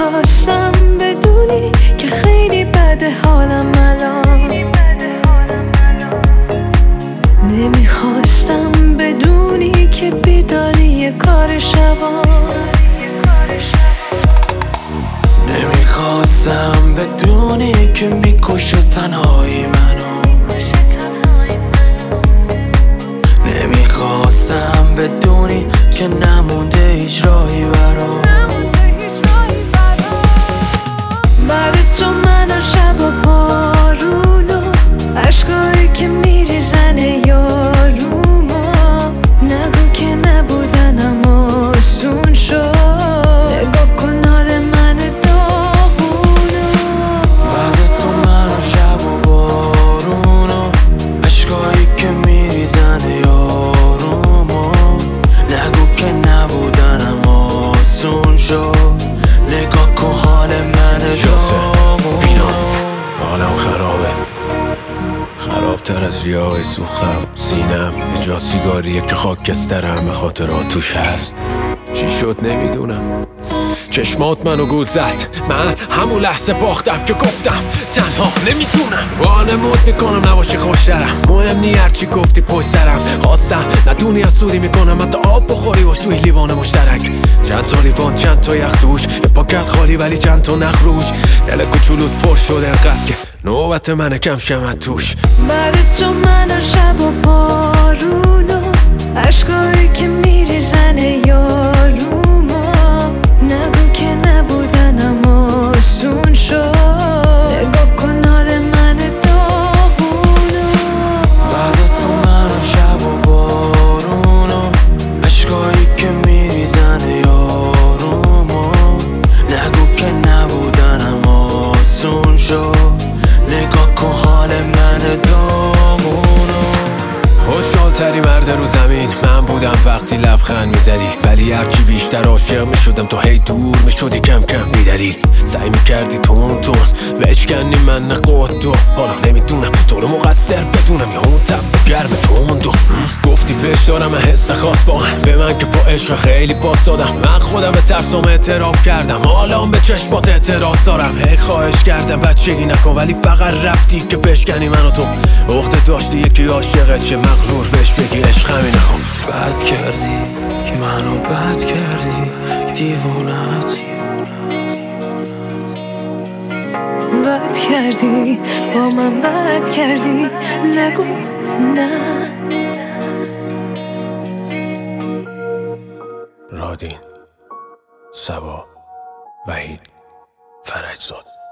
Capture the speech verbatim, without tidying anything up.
نمیخواستم بدونی که خیلی بده حالم الان، نمیخواستم بدونی که بیداری یه کار شبان، نمیخواستم بدونی که میکشه تنهایی منو، نمیخواستم بدونی که نمونده هیچ راهی برام. بعد تو من و شب و بارون و عشقایی که میریزن یاروما، نگو که نبودن اما آسون شد، نگاه کن حال من داغونو. بعد تو من و شب و بارون و عشقایی که میریزن یاروما، نگو که نبودن اما آسون شد، نگاه کن حال من داغونو. بینا حالم خرابه، خرابتر از ریای سوختم. سینم یه جا سیگاریه که خاکسترم به خاطرات توش هست. چی شد نمیدونم، چشمات منو گول زد، من همون لحظه باختم که گفتم تنها نمیتونم. وانمود میکنم نباشی خوشترم، مهم نی هرچی گفتی پشت سرم. خواستم ندونی از سودی میکنم حتی آب بخوری باش توی لیوان مشترک. چند تا لیوان چند تا یخ توش، یه پاکت خالی ولی چند تا نخ روش. دل کوچولوت پر شد انقدر که نوبت منه کم شم توش. بعد تو من و شب و بارون و عشقایی که میریزن یاروما، نگو که نبودن اما آسون شد، نگاه کن حال من داغونو. بعد تو من و شب و بارون و عشقایی که میریزن یاروما، نگو که نبودن اما آسون شد، نگاه کن حال من داغونو. خوشحال تری مرد رو زمین من بودم وقتی لبخند میزدی، ولی هرچی بیشتر عاشق میشدم تو هی دور میشدی کم کم میدری. سعی میکردی تون تون بشکنی من نقود و حالا نمیدونم تو رو مقصر بدونم یا اون تب گرم تون. گفتی پیش دارم حس خاص با به من که با عشق خیلی باز دادم. من خودم به ترسم اعتراف کردم، حالا به چشمات اعتراض دارم. هی خواهش کردم بچگی نکن ولی فقط رفتی که بشکنی منو تو. عقده داشتی یکی عاشقت چه مغرور بهش بگی عشق همینه. خب بد کردی منو بد کردی دیوونت، بد کردی با من بد کردی، نگو نه. رادین، سبا، وحید، فرجزاد.